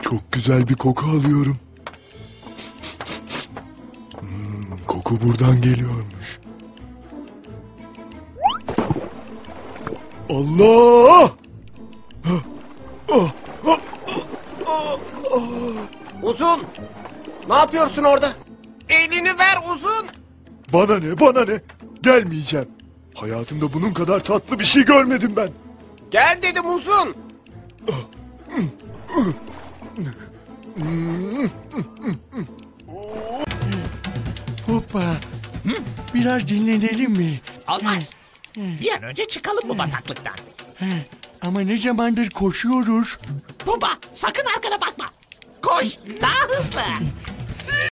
Çok güzel bir koku alıyorum. Koku buradan geliyormuş. Allah! Uzun! Ne yapıyorsun orada? Elini ver Uzun! Bana ne, bana ne? Gelmeyeceğim. Hayatımda bunun kadar tatlı bir şey görmedim ben. Gel dedim Uzun! Hoppa. Biraz dinlenelim mi? Olmaz. Bir an önce çıkalım bu bataklıktan. Ama ne zamandır koşuyoruz. Pumba sakın arkana bakma. Koş daha hızlı.